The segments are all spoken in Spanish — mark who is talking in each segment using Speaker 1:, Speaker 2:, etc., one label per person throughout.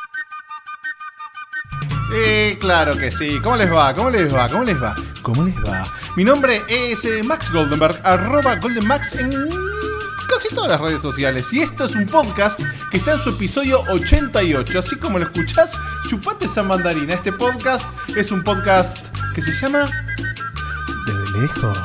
Speaker 1: Claro que sí. ¿Cómo les va? ¿Cómo les va? ¿Cómo les va? ¿Cómo les va? Mi nombre es Max Goldenberg, @GoldenMax en casi todas las redes sociales. Y esto es un podcast que está en su episodio 88. Así como lo escuchás, chupate esa mandarina. Este podcast es un podcast que se llama Desde Lejos.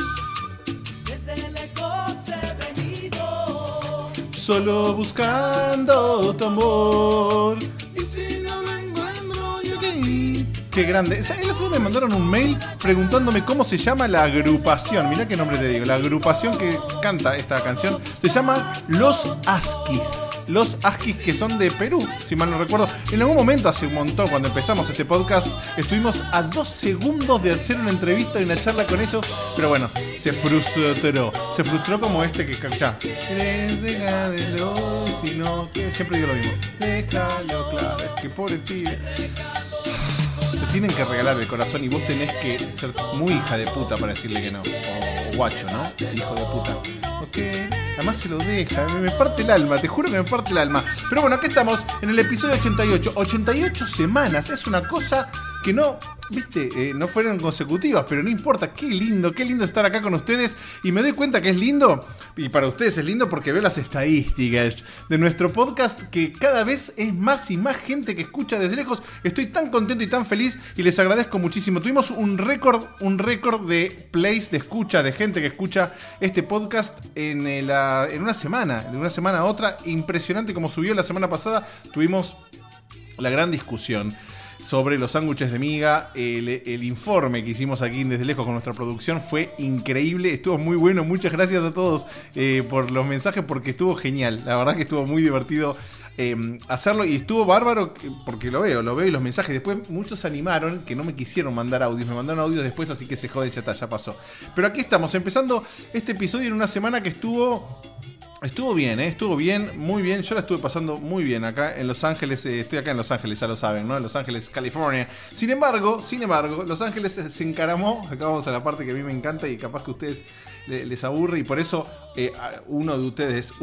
Speaker 1: Solo buscando tu amor. Y si no lo encuentro, yo qué grande. El otro día me mandaron un mail preguntándome cómo se llama la agrupación. Mirá qué nombre te digo. La agrupación que canta esta canción se llama Los Asquis. Los Asquis, que son de Perú, si mal no recuerdo. En algún momento, hace un montón, cuando empezamos este podcast, estuvimos a 2 segundos de hacer una entrevista y una charla con ellos. Pero bueno, se frustró. Se frustró como este que ya. Déjalo, si no, que siempre digo lo mismo. Déjalo, claro, es que pobre pibe. Te tienen que regalar el corazón y vos tenés que ser muy hija de puta para decirle que no. O guacho, ¿no? Hijo de puta. Ok. Además se lo deja, me parte el alma, te juro que me parte el alma. Pero bueno, aquí estamos en el episodio 88. 88 semanas, es una cosa que no, viste, no fueron consecutivas, pero no importa. Qué lindo estar acá con ustedes. Y me doy cuenta que es lindo, y para ustedes es lindo porque veo las estadísticas de nuestro podcast, que cada vez es más y más gente que escucha desde lejos. Estoy tan contento y tan feliz y les agradezco muchísimo. Tuvimos un récord de plays, de escucha, de gente que escucha este podcast en una semana, de una semana a otra. Impresionante como subió la semana pasada. Tuvimos la gran discusión sobre los sándwiches de miga. El informe que hicimos aquí Desde Lejos con nuestra producción fue increíble, estuvo muy bueno. Muchas gracias a todos por los mensajes, porque estuvo genial. La verdad que estuvo muy divertido hacerlo, y estuvo bárbaro porque lo veo y los mensajes. Después muchos se animaron, que no me quisieron mandar audios, me mandaron audios después, así que se jode, ya pasó. Pero aquí estamos, empezando este episodio en una semana que estuvo bien, estuvo bien, muy bien. Yo la estuve pasando muy bien acá en Los Ángeles. Estoy acá en Los Ángeles, ya lo saben, ¿no? En Los Ángeles, California. Sin embargo, Los Ángeles se encaramó. Acá vamos a la parte que a mí me encanta y capaz que a ustedes les aburre. Y por eso uno de ustedes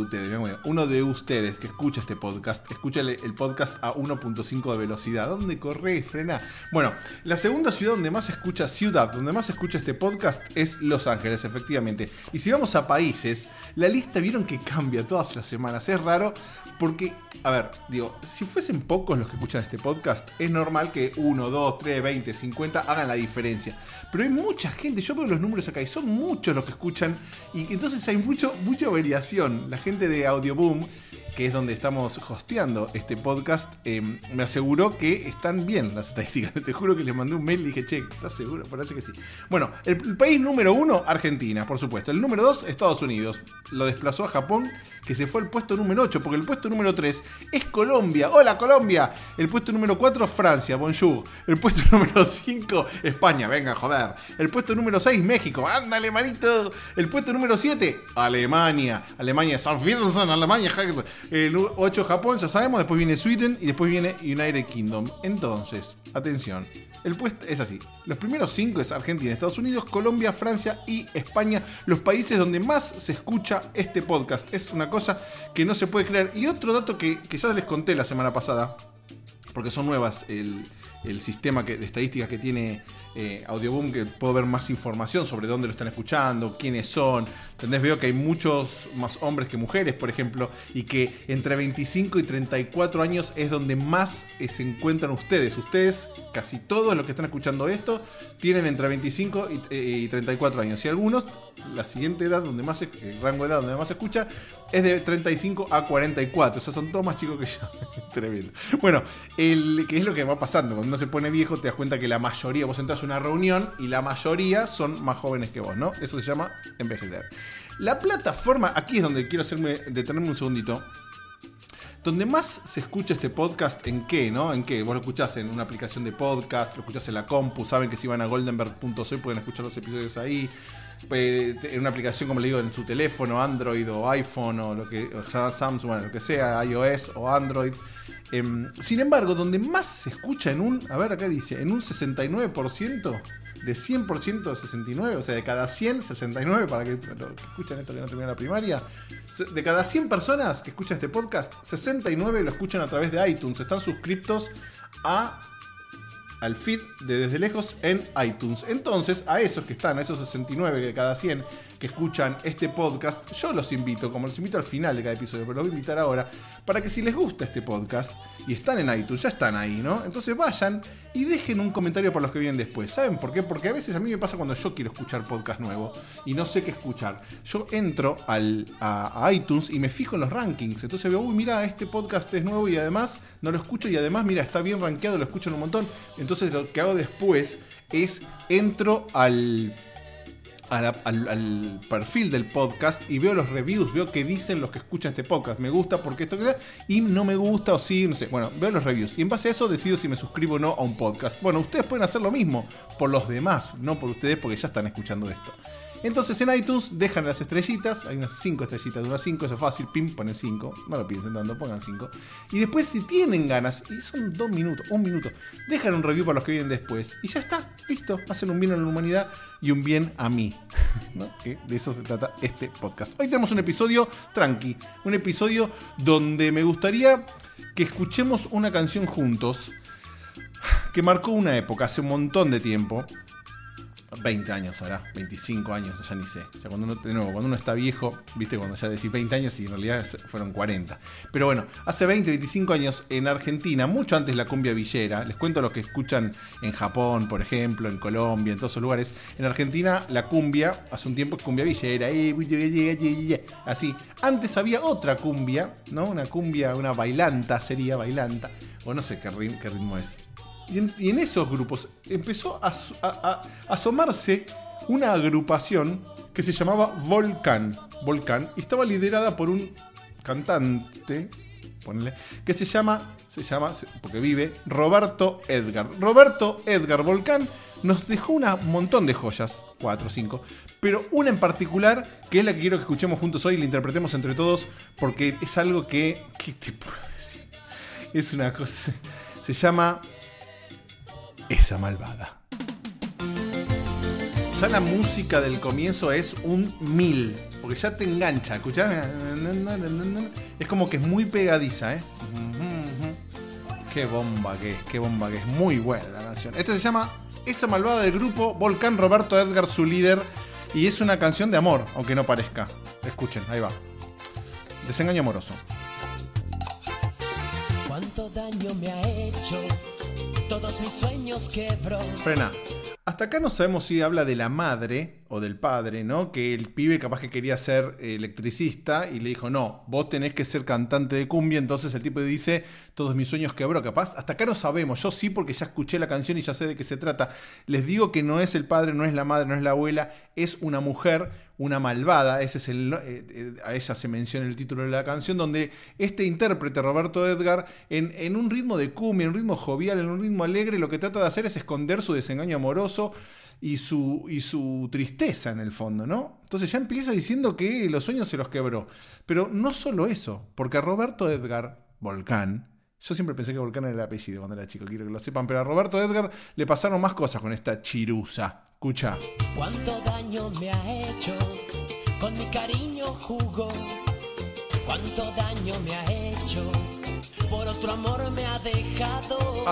Speaker 1: que escucha este podcast, escucha el podcast a 1.5 de velocidad. ¿Dónde corre? Frena. Bueno, la segunda ciudad donde más se escucha este podcast es Los Ángeles, efectivamente. Y si vamos a países, la lista vieron que cambia todas las semanas. Es raro porque, a ver, digo, si fuesen pocos los que escuchan este podcast, es normal que 1, 2, 3, 20, 50 hagan la diferencia. Pero hay mucha gente, yo veo los números acá y son muchos los que escuchan, y entonces hay mucha variación. La gente de Audioboom, que es donde estamos hosteando este podcast, me aseguró que están bien las estadísticas. Te juro que les mandé un mail y dije, che, ¿estás seguro? Parece que sí. Bueno, el país número 1, Argentina, por supuesto. El número 2, Estados Unidos. Lo desplazó a Japón, que se fue al puesto número 8, porque el puesto número 3 es Colombia. ¡Hola, Colombia! El puesto número 4, Francia. Bonjour. El puesto número 5, España. Venga, joder. El puesto número 6, México. ¡Ándale, manito! El puesto número 7, Alemania. Alemania. El 8, Japón, ya sabemos. Después viene Sweden y después viene United Kingdom. Entonces, atención. El puesto es así. Los primeros 5 es Argentina, Estados Unidos, Colombia, Francia y España. Los países donde más se escucha este podcast. Es una cosa que no se puede creer. Y otro dato que ya les conté la semana pasada, porque son nuevas el sistema de estadísticas que tiene Audioboom, que puedo ver más información sobre dónde lo están escuchando, quiénes son. ¿Entendés? Veo que hay muchos más hombres que mujeres, por ejemplo, y que entre 25 y 34 años es donde más se encuentran ustedes. Ustedes, casi todos los que están escuchando esto, tienen entre 25 y 34 años. Y algunos, la siguiente edad, el rango de edad donde más se escucha, es de 35 a 44. O sea, son todos más chicos que yo. Tremendo. Bueno, ¿qué es lo que va pasando? Cuando uno se pone viejo, te das cuenta que la mayoría, vos entras a una reunión y la mayoría son más jóvenes que vos, ¿no? Eso se llama envejecer. La plataforma, aquí es donde quiero detenerme un segundito. Donde más se escucha este podcast, ¿en qué? ¿No? ¿En qué? Vos lo escuchás en una aplicación de podcast, lo escuchás en la compu, saben que si van a goldenberg.soy pueden escuchar los episodios ahí. En una aplicación, como le digo, en su teléfono, Android o iPhone o lo que sea, Samsung, bueno, lo que sea, iOS o Android. Sin embargo, donde más se escucha en un 69%, de 100% de 69, o sea, de cada 100, 69, para que escuchan esto que no termina la primaria, de cada 100 personas que escuchan este podcast, 69 lo escuchan a través de iTunes, están suscriptos al feed de Desde Lejos en iTunes. Entonces, a esos 69 de cada 100 que escuchan este podcast, yo los invito, como los invito al final de cada episodio, pero los voy a invitar ahora, para que si les gusta este podcast y están en iTunes, ya están ahí, ¿no? Entonces vayan y dejen un comentario para los que vienen después. ¿Saben por qué? Porque a veces a mí me pasa cuando yo quiero escuchar podcast nuevo y no sé qué escuchar. Yo entro a iTunes y me fijo en los rankings. Entonces veo, uy, mira, este podcast es nuevo y además no lo escucho y además, mira, está bien rankeado, lo escucho un montón. Entonces lo que hago después es entro al perfil del podcast y veo los reviews, veo qué dicen los que escuchan este podcast. Me gusta porque esto que y no me gusta o sí, no sé. Bueno, veo los reviews y en base a eso decido si me suscribo o no a un podcast. Bueno, ustedes pueden hacer lo mismo por los demás, no por ustedes porque ya están escuchando esto. Entonces en iTunes dejan las estrellitas, hay unas 5 estrellitas de unas 5, eso es fácil, pim, ponen 5, no lo piensen tanto, pongan 5. Y después si tienen ganas, y son 2 minutos, 1 minuto, dejan un review para los que vienen después. Y ya está, listo, hacen un bien a la humanidad y un bien a mí, ¿no? Que de eso se trata este podcast. Hoy tenemos un episodio tranqui, un episodio donde me gustaría que escuchemos una canción juntos que marcó una época, hace un montón de tiempo. 20 años ahora, 25 años, ya ni sé. Ya cuando uno está viejo, viste, cuando ya decís 20 años y en realidad fueron 40. Pero bueno, hace 20, 25 años en Argentina, mucho antes la cumbia villera, les cuento a los que escuchan en Japón, por ejemplo, en Colombia, en todos esos lugares. En Argentina la cumbia, hace un tiempo es cumbia villera, así. Antes había otra cumbia, ¿no? Una cumbia, una bailanta, sería bailanta, o no sé qué ritmo es. Y en esos grupos empezó a asomarse una agrupación que se llamaba Volcán. Y estaba liderada por un cantante, ponele, que se llama, porque vive, Roberto Edgar. Roberto Edgar Volcán nos dejó un montón de joyas, 4 o 5, pero una en particular, que es la que quiero que escuchemos juntos hoy y la interpretemos entre todos, porque es algo ¿qué te puedo decir? Es una cosa, se llama Esa Malvada. Ya la música del comienzo es un 1000, porque ya te engancha, ¿escuchás? Es como que es muy pegadiza, ¿eh? Qué bomba que es, muy buena la canción. Esta se llama Esa Malvada, del grupo Volcán, Roberto Edgar, su líder, y es una canción de amor, aunque no parezca. Escuchen, ahí va. Desengaño amoroso.
Speaker 2: ¿Cuánto daño me ha hecho? Todos mis sueños quebró.
Speaker 1: Frena. Hasta acá no sabemos si habla de la madre o del padre, ¿no? Que el pibe capaz que quería ser electricista y le dijo, no, vos tenés que ser cantante de cumbia. Entonces el tipo dice, todos mis sueños quebró. Capaz, hasta acá no sabemos. Yo sí, porque ya escuché la canción y ya sé de qué se trata. Les digo que no es el padre, no es la madre, no es la abuela. Es una mujer, una malvada. Ese es a ella se menciona el título de la canción, donde este intérprete, Roberto Edgar, en un ritmo de cumbia, en un ritmo jovial, en un ritmo alegre, lo que trata de hacer es esconder su desengaño amoroso y su tristeza en el fondo, ¿no? Entonces ya empieza diciendo que los sueños se los quebró. Pero no solo eso, porque a Roberto Edgar Volcán, yo siempre pensé que Volcán era el apellido cuando era chico, quiero que lo sepan, pero a Roberto Edgar le pasaron más cosas con esta chirusa. Escucha.
Speaker 2: Cuánto daño me ha hecho, con mi cariño jugó. Cuánto daño me ha hecho, por otro amor me ha dejado.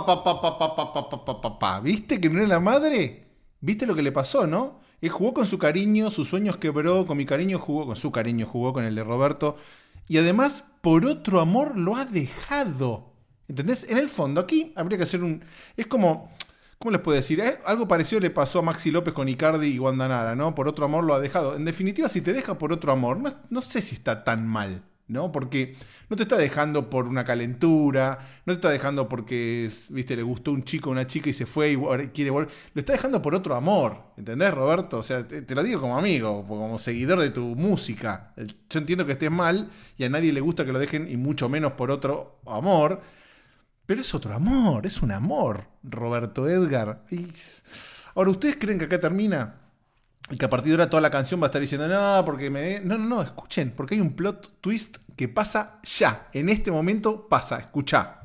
Speaker 1: ¿Viste que no era la madre? ¿Viste lo que le pasó, no? Él jugó con su cariño, sus sueños quebró, con mi cariño jugó, con su cariño jugó, con el de Roberto. Y además, por otro amor lo ha dejado. ¿Entendés? En el fondo, aquí habría que hacer es como, ¿cómo les puedo decir? Algo parecido le pasó a Maxi López con Icardi y Wanda Nara, ¿no? Por otro amor lo ha dejado. En definitiva, si te deja por otro amor, no sé si está tan mal, ¿no? Porque no te está dejando por una calentura, no te está dejando porque, viste, le gustó un chico o una chica y se fue y quiere volver. Lo está dejando por otro amor, ¿entendés, Roberto? O sea, te lo digo como amigo, como seguidor de tu música. Yo entiendo que estés mal y a nadie le gusta que lo dejen, y mucho menos por otro amor. Pero es otro amor, es un amor, Roberto Edgar. Ahora, ¿ustedes creen que acá termina? Y que a partir de ahora toda la canción va a estar diciendo, no, porque No, escuchen, porque hay un plot twist que pasa ya. En este momento pasa, escuchá.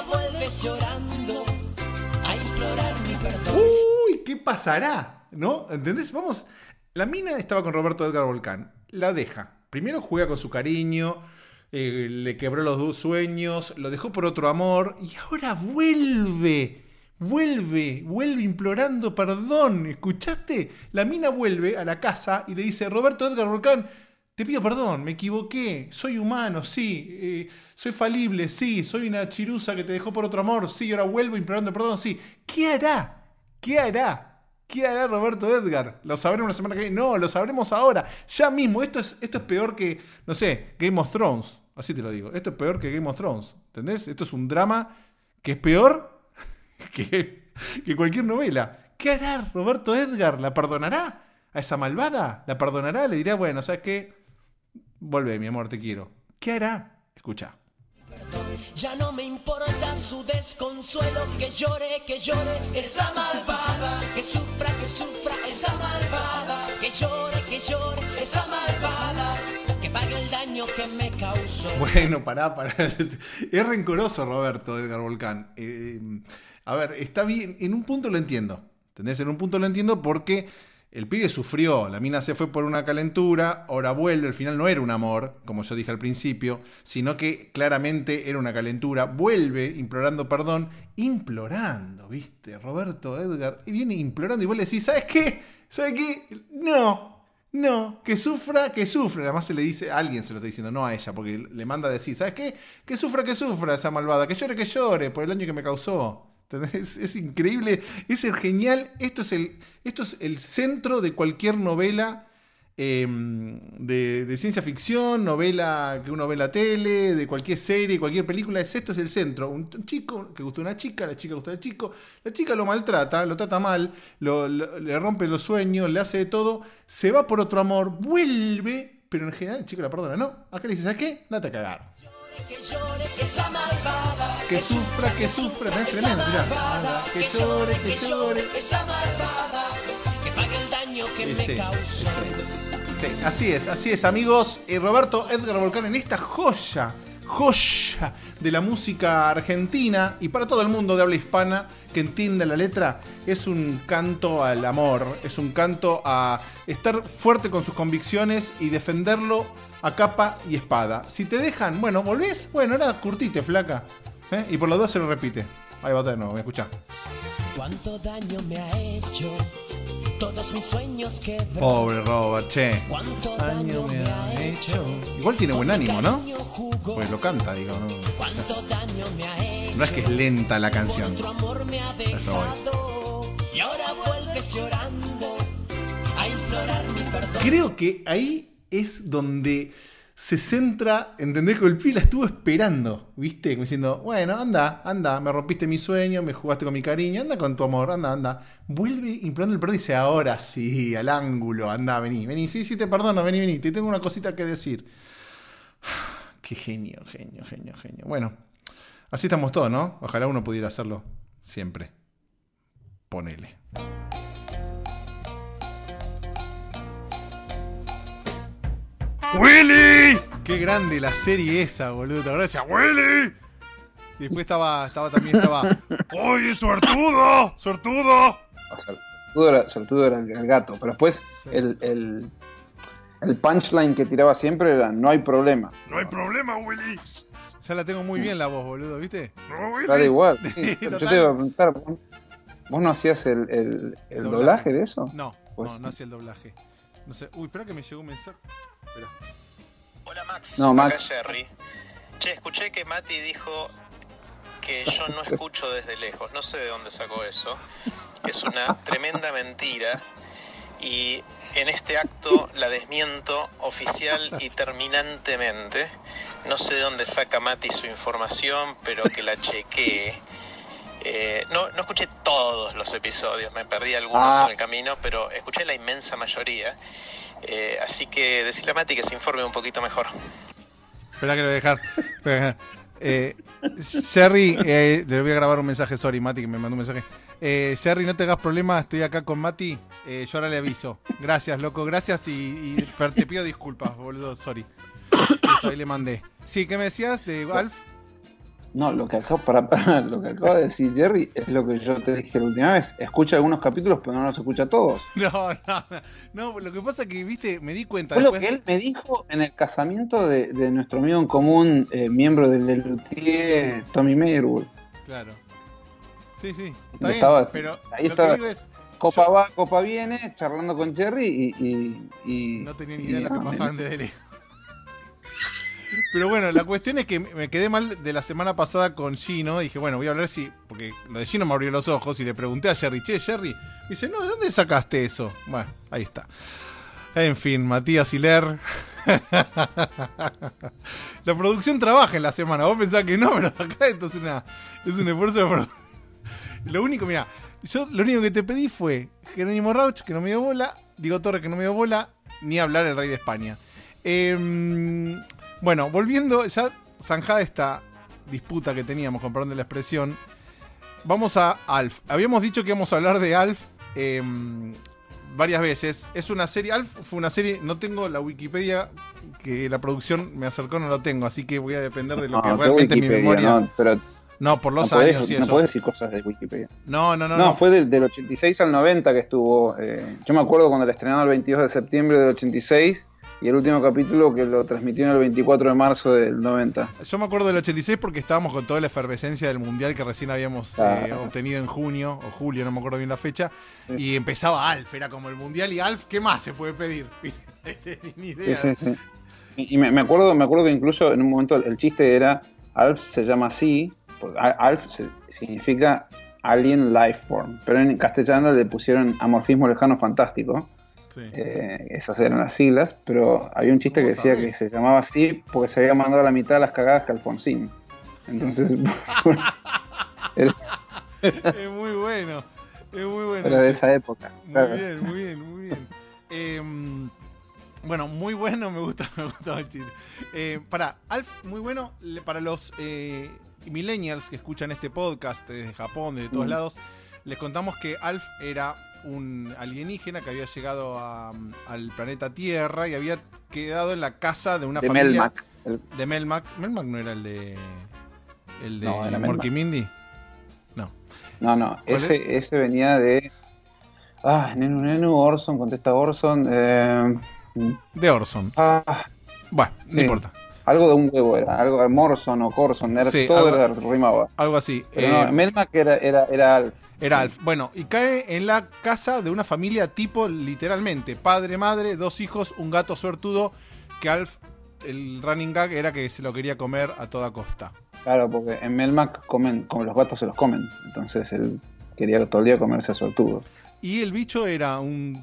Speaker 2: vuelves llorando a implorar mi perdón.
Speaker 1: Uy, ¿qué pasará? ¿No? ¿Entendés? Vamos. La mina estaba con Roberto Edgar Volcán. La deja. Primero juega con su cariño. Le quebró los dos sueños. Lo dejó por otro amor. Y ahora vuelve. Vuelve implorando perdón. ¿Escuchaste? La mina vuelve a la casa y le dice: Roberto Edgar Volcán, te pido perdón, me equivoqué, soy humano, sí, soy falible, sí, soy una chirusa que te dejó por otro amor, sí, ahora vuelvo implorando perdón, sí. ¿Qué hará? ¿Qué hará? ¿Qué hará Roberto Edgar? ¿Lo sabremos la semana que viene? No, lo sabremos ahora, ya mismo. Esto es peor que, no sé, Game of Thrones, así te lo digo. Esto es peor que Game of Thrones, ¿entendés? Esto es un drama que es peor que cualquier novela. ¿Qué hará Roberto Edgar? ¿La perdonará a esa malvada? ¿La perdonará? Le dirá: bueno, ¿sabes qué? Vuelve, mi amor, te quiero. ¿Qué hará? Escucha.
Speaker 2: Ya no me importa su desconsuelo, que llore esa malvada, que sufra esa malvada, que llore esa malvada, que pague el daño que me causó.
Speaker 1: Bueno, pará. Es rencoroso Roberto Edgar Volcán. A ver, está bien, en un punto lo entiendo. ¿Entendés? En un punto lo entiendo porque el pibe sufrió, la mina se fue por una calentura, ahora vuelve, al final no era un amor, como yo dije al principio, sino que claramente era una calentura, vuelve implorando perdón, ¿viste? Roberto Edgar, y viene implorando y vos le decís: ¿sabes qué? No, que sufra, además se le dice, a alguien se lo está diciendo, no a ella, porque le manda a decir: ¿sabes qué? Que sufra esa malvada, que llore por el daño que me causó. Es increíble, es genial. Esto es el centro de cualquier novela de ciencia ficción, novela que uno ve en la tele, de cualquier serie, cualquier película. Esto es el centro. Un chico que gusta de una chica, la chica gusta del chico, la chica lo maltrata, lo trata mal, le rompe los sueños, le hace de todo, se va por otro amor, vuelve, pero en general el chico la perdona. No, acá le dice: ¿sabes qué? Date a cagar.
Speaker 2: Que llore esa malvada,
Speaker 1: que sufra, es tremendo, mirá. Que llore
Speaker 2: esa malvada, que pague el daño que me causó.
Speaker 1: Sí, así es, amigos. Roberto Edgar Volcán en esta joya de la música argentina y para todo el mundo de habla hispana que entienda la letra. Es un canto al amor, es un canto a estar fuerte con sus convicciones y defenderlo a capa y espada. Si te dejan, bueno, volvés, bueno, ahora curtite, flaca. Y por los dos se lo repite. Ahí va de nuevo, me escuchá.
Speaker 2: Cuánto daño me ha hecho, todos mis sueños quebró.
Speaker 1: Pobre Robert, che.
Speaker 2: Cuánto daño me ha hecho.
Speaker 1: Igual tiene buen ánimo, ¿no? Pues lo canta, digo, ¿no?
Speaker 2: Cuánto daño me ha hecho.
Speaker 1: No es que es lenta la canción.
Speaker 2: Otro amor me ha dejado. Y ahora vuelves llorando a implorar mi perdón.
Speaker 1: Creo que ahí es donde se centra, ¿entendés? Que el pibe la estuvo esperando, ¿viste? Como diciendo: bueno, anda, me rompiste mi sueño, me jugaste con mi cariño, anda con tu amor, anda. Vuelve implorando el perdón y dice: ahora sí, al ángulo, anda, vení, sí, te perdono, vení, te tengo una cosita que decir. Qué genio. Bueno, así estamos todos, ¿no? Ojalá uno pudiera hacerlo siempre. Ponele. ¡Willy! ¡Qué grande la serie esa, boludo! ¿Te acordás? Decía: ¡Willy! Y después estaba ¡oye, suertudo!
Speaker 3: Suertudo era el gato. Pero después sí. el punchline que tiraba siempre era: no hay problema.
Speaker 1: ¡No hay problema, Willy! Ya la tengo muy bien la voz, boludo, ¿viste?
Speaker 3: No, Willy. Claro, igual. Sí. Yo te iba a preguntar, ¿vos no hacías el doblaje de eso?
Speaker 1: No hacía el doblaje. No sé. Uy, espera que me llegó un mensaje. Espera.
Speaker 4: Hola Max,
Speaker 3: no,
Speaker 4: acá Jerry. Che, escuché que Mati dijo que yo no escucho desde lejos. No sé de dónde sacó eso. Es una tremenda mentira. Y en este acto la desmiento oficial y terminantemente. No sé de dónde saca Mati su información, pero que la chequee. No escuché todos los episodios, me perdí algunos en el camino, pero escuché la inmensa mayoría. Así que decirle a Mati que se informe un poquito mejor.
Speaker 1: Espera que lo voy a dejar. Jerry, le voy a grabar un mensaje, sorry, Mati, que me mandó un mensaje. Jerry, no te hagas problema, estoy acá con Mati. Yo ahora le aviso. Gracias, loco, gracias y te pido disculpas, boludo, sorry. Listo, ahí le mandé. Sí, ¿qué me decías de Alf?
Speaker 3: No, lo que lo que acaba de decir Jerry es lo que yo te dije la última vez. Escucha algunos capítulos, pero no los escucha todos.
Speaker 1: No, lo que pasa es que, viste, me di cuenta
Speaker 3: Fue
Speaker 1: después...
Speaker 3: lo que él me dijo en el casamiento de nuestro amigo en común, miembro del Lelutier, Tommy Meyerwood.
Speaker 1: Claro. Sí, está
Speaker 3: Estaba-
Speaker 1: bien, pero
Speaker 3: ahí
Speaker 1: lo
Speaker 3: estaba.
Speaker 1: que digo es...
Speaker 3: Copa
Speaker 1: yo
Speaker 3: va, Copa viene, charlando con Jerry y
Speaker 1: no tenía ni idea de lo que pasaba antes de él. Pero bueno, la cuestión es que me quedé mal de la semana pasada con Gino. Dije, bueno, voy a hablar porque lo de Gino me abrió los ojos y le pregunté a Jerry, Jerry. Me dice, no, ¿de dónde sacaste eso? Bueno, ahí está. En fin, Matías Hiler. La producción trabaja en la semana. Vos pensás que no, pero acá esto es un esfuerzo de producción. Lo único que te pedí fue Jerónimo Rauch, que no me dio bola, Diego Torre, que no me dio bola, ni hablar el rey de España. Bueno, volviendo, ya zanjada esta disputa que teníamos, con perdón de la expresión, vamos a Alf. Habíamos dicho que íbamos a hablar de Alf varias veces. Es una serie, Alf fue una serie, no tengo la Wikipedia que la producción me acercó, no lo tengo, así que voy a depender de lo que realmente mi memoria...
Speaker 3: No, pero
Speaker 1: no, por los
Speaker 3: no podés,
Speaker 1: años y
Speaker 3: no
Speaker 1: eso.
Speaker 3: podés decir cosas de Wikipedia.
Speaker 1: No.
Speaker 3: Fue del 86 al 90 que estuvo. Yo me acuerdo cuando la estrenaron el 22 de septiembre del 86 y el último capítulo que lo transmitieron el 24 de marzo del 90.
Speaker 1: Yo me acuerdo del 86 porque estábamos con toda la efervescencia del mundial que recién habíamos obtenido en junio o julio, no me acuerdo bien la fecha. Sí. Y empezaba Alf, era como el mundial y Alf, ¿qué más se puede pedir? Ni idea.
Speaker 3: Sí. Y me acuerdo que incluso en un momento el chiste era: Alf se llama así. Alf significa Alien Life Form, pero en castellano le pusieron Amorfismo Lejano Fantástico. Sí. Esas eran las siglas, pero había un chiste que decía que se llamaba así porque se había mandado a la mitad de las cagadas que Alfonsín. Entonces
Speaker 1: es muy bueno.
Speaker 3: Era de esa época.
Speaker 1: Muy bien. Bueno, muy bueno, me gusta el chiste. Para Alf, muy bueno para los millennials que escuchan este podcast desde Japón, desde todos lados. Les contamos que Alf era un alienígena que había llegado al planeta Tierra y había quedado en la casa de una familia
Speaker 3: Melmac.
Speaker 1: De Melmac. ¿Melmac no era el de
Speaker 3: no,
Speaker 1: Morky Mindy?
Speaker 3: No, ese venía de Nenu, Orson, contesta Orson,
Speaker 1: de Orson. Bueno, sí. No importa.
Speaker 3: Algo de un huevo era, algo Morson o Corson, todo rimaba.
Speaker 1: Algo así.
Speaker 3: Melmac era Alf.
Speaker 1: Era Alf. Bueno, y cae en la casa de una familia tipo, literalmente, padre, madre, 2 hijos, un gato suertudo, que Alf, el running gag era que se lo quería comer a toda costa.
Speaker 3: Claro, porque en Melmac como los gatos se los comen, entonces él quería todo el día comerse a suertudo.
Speaker 1: Y el bicho era un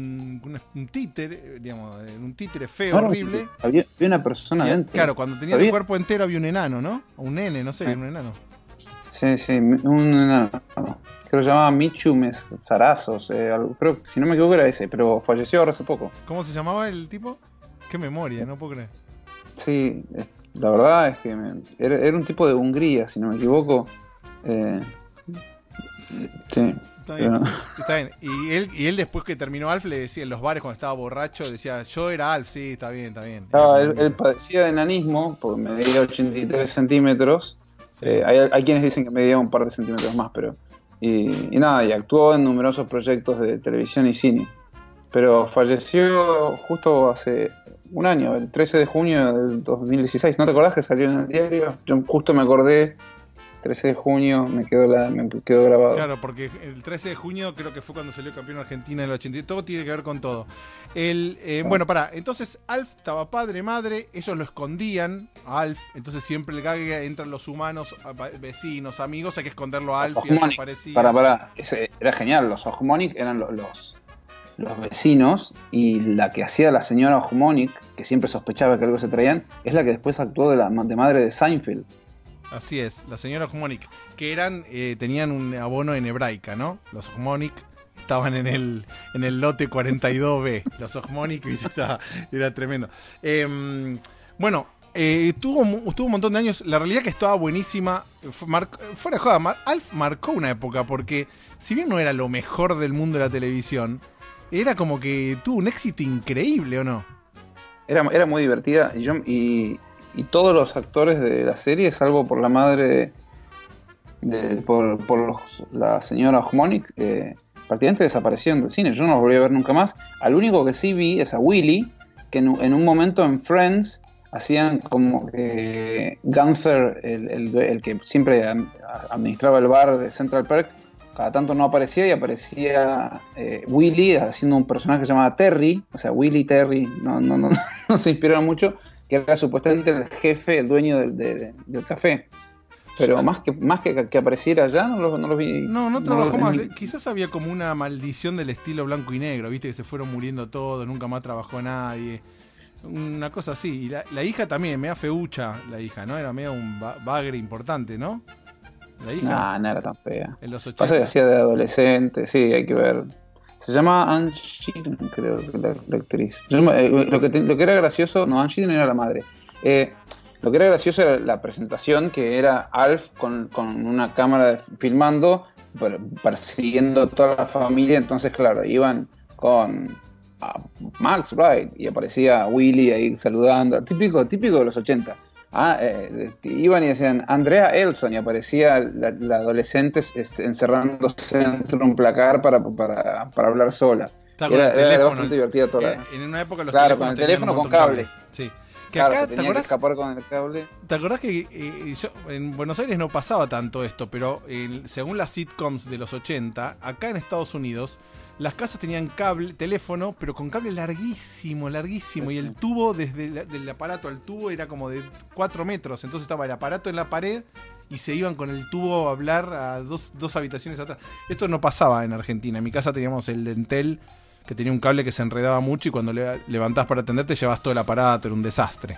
Speaker 1: títere, digamos, un títere feo, horrible.
Speaker 3: Había una persona dentro.
Speaker 1: Claro, cuando tenía el cuerpo entero había un enano, ¿no? O un nene, no sé, un enano.
Speaker 3: Sí, un enano. Creo que se llamaba Michu Mesarazos. Creo, si no me equivoco era ese, pero falleció ahora hace poco.
Speaker 1: ¿Cómo se llamaba el tipo? Qué memoria, no puedo creer.
Speaker 3: Sí, la verdad es que era un tipo de Hungría, si no me equivoco. Sí.
Speaker 1: Está bien. Y él después que terminó Alf le decía en los bares cuando estaba borracho, decía, yo era Alf, sí, está bien.
Speaker 3: Él padecía de enanismo porque medía 83 centímetros. Sí. Hay quienes dicen que medía un par de centímetros más, pero y actuó en numerosos proyectos de televisión y cine. Pero falleció justo hace un año, el 13 de junio del 2016. ¿No te acordás que salió en el diario? Yo justo me acordé. 13 de junio me quedó grabado.
Speaker 1: Claro, porque el 13 de junio creo que fue cuando salió campeón Argentina en el 80. Todo tiene que ver con todo. Bueno, entonces Alf estaba padre, madre, ellos lo escondían a Alf, entonces siempre el gag entran los humanos, vecinos, amigos, hay que esconderlo a Alf y Alf aparecía.
Speaker 3: Ese era genial, los Ojmonic eran los vecinos, y la que hacía la señora Ojmonic, que siempre sospechaba que algo se traían, es la que después actuó de madre de Seinfeld.
Speaker 1: Así es, la señora Ojmonic, que tenían un abono en hebraica, ¿no? Los Ojmonic estaban en el lote 42B. Los Ojmonic, era tremendo. Bueno, estuvo un montón de años. La realidad que estaba buenísima. Fuera de joda, Alf marcó una época, porque si bien no era lo mejor del mundo de la televisión, era como que tuvo un éxito increíble, ¿o no?
Speaker 3: Era muy divertida, y y todos los actores de la serie, salvo por la madre, la señora Homonik, prácticamente desaparecieron del cine. Yo no los volví a ver nunca más. Al único que sí vi es a Willy, que en un momento en Friends hacían como que Gunther, el que siempre administraba el bar de Central Park, cada tanto no aparecía y aparecía Willy haciendo un personaje que se llamaba Terry, o sea, Willy Terry, no se inspiraron mucho, que era supuestamente el jefe, el dueño del café. Pero más que apareciera allá, no lo vi.
Speaker 1: No trabajó más. Quizás había como una maldición del estilo blanco y negro, viste, que se fueron muriendo todos, nunca más trabajó nadie. Una cosa así. Y la hija también, media feucha, la hija, ¿no? Era medio un bagre importante, ¿no? La hija.
Speaker 3: No era tan fea.
Speaker 1: En los 80.
Speaker 3: Pasa que hacía de adolescente, sí, hay que ver. Se llama Anne Sheeran, creo, la actriz. Lo que era gracioso, no, Anne Sheeran era la madre. Lo que era gracioso era la presentación, que era Alf con una cámara filmando, persiguiendo a toda la familia. Entonces, claro, iban con Max Wright y aparecía Willy ahí saludando, típico de los 80. Iban y decían Andrea Elson y aparecía la adolescente encerrándose dentro de un placar para hablar sola. Era bastante divertida toda
Speaker 1: en una época los
Speaker 3: claro,
Speaker 1: teléfonos
Speaker 3: con el teléfono con cable.
Speaker 1: Sí.
Speaker 3: Que claro, acá, que tenía que escapar con el cable.
Speaker 1: ¿Te acordás que en Buenos Aires no pasaba tanto esto, pero según las sitcoms de los 80, acá en Estados Unidos, las casas tenían teléfono, pero con cable larguísimo, y el tubo del aparato al tubo era como de 4 metros, entonces estaba el aparato en la pared y se iban con el tubo a hablar a dos habitaciones atrás. Esto no pasaba en Argentina. En mi casa teníamos el Dentel, que tenía un cable que se enredaba mucho y cuando levantás para atenderte llevas todo el aparato, era un desastre.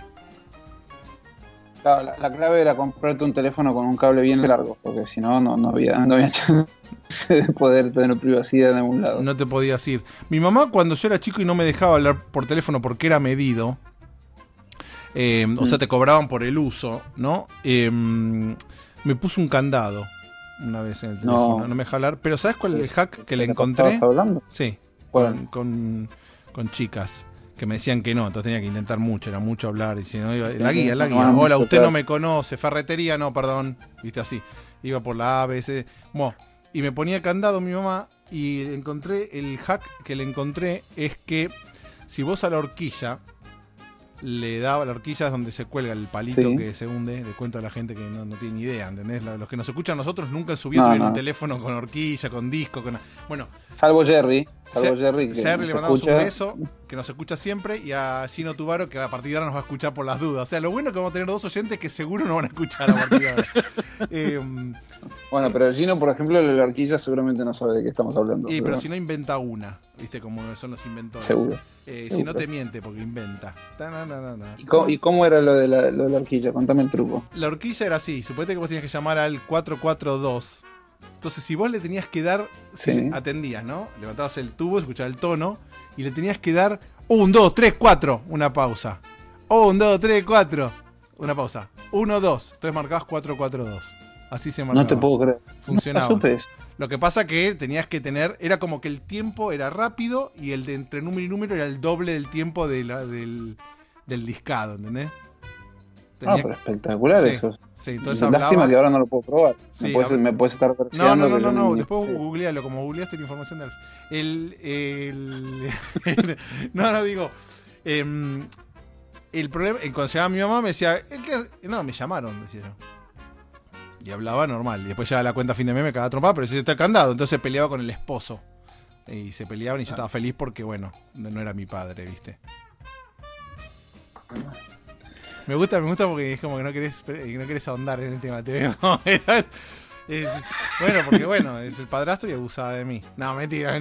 Speaker 3: Claro, la clave era comprarte un teléfono con un cable bien largo, porque si no había chance de poder tener privacidad en algún lado.
Speaker 1: No te podías ir. Mi mamá, cuando yo era chico y no me dejaba hablar por teléfono porque era medido, o sea, te cobraban por el uso, ¿no? Me puso un candado una vez en el teléfono, no me dejaba hablar. Pero ¿sabes cuál es el hack que le encontré?
Speaker 3: ¿Estabas hablando?
Speaker 1: Sí. Con chicas que me decían que no, entonces tenía que intentar mucho, era mucho hablar, y si no, la guía. Hola, usted no me conoce, ferretería no, perdón, viste así, iba por la ABC, y me ponía candado mi mamá, y el hack que le encontré es que si vos a la horquilla la horquilla es donde se cuelga el palito que se hunde, le cuento a la gente que no tiene ni idea, ¿entendés? Los que nos escuchan a nosotros nunca han subido un teléfono con horquilla, con disco, bueno.
Speaker 3: Salvo Jerry.
Speaker 1: Jerry le mandamos un beso, que nos escucha siempre, y a Gino Tubaro, que a partir de ahora nos va a escuchar por las dudas. O sea, lo bueno es que vamos a tener 2 oyentes que seguro no van a escuchar a partir de ahora.
Speaker 3: Bueno, pero Gino, por ejemplo, la horquilla seguramente no sabe de qué estamos hablando.
Speaker 1: Pero si no inventa una, ¿viste? Como son los inventores.
Speaker 3: Seguro.
Speaker 1: Si no te miente, porque inventa.
Speaker 3: ¿Y cómo era lo de la horquilla? Contame el truco.
Speaker 1: La horquilla era así. Suponete que vos tenías que llamar al 442. Entonces, si vos le tenías que dar, atendías, ¿no? Levantabas el tubo, escuchabas el tono, y le tenías que dar 1, 2, 3, 4, una pausa. 1, 2, 3, 4, una pausa. 1, 2. Entonces marcabas 442. Así se marcaba.
Speaker 3: No te puedo creer.
Speaker 1: Funcionaba.
Speaker 3: No supes.
Speaker 1: Lo que pasa que tenías que tener, era como que el tiempo era rápido y el de entre número y número era el doble del tiempo del discado, ¿entendés?
Speaker 3: Pero espectacular eso.
Speaker 1: Sí, entonces
Speaker 3: lástima
Speaker 1: hablaba...
Speaker 3: que ahora no lo puedo probar.
Speaker 1: Sí,
Speaker 3: me puedes estar perseando.
Speaker 1: No. Después googlealo, como googleaste la información de Alf. El problema, cuando llegaba mi mamá me decía, no, me llamaron, decía yo. Y hablaba normal. Y después llegaba la cuenta a fin de mes, me cagaba trompada, pero si está candado. Entonces peleaba con el esposo. Y se peleaban y yo estaba feliz porque, bueno, no era mi padre, ¿viste? Me gusta porque es como que no querés ahondar en el tema. Te veo. Bueno, porque es el padrastro y abusaba de mí. No, mentira.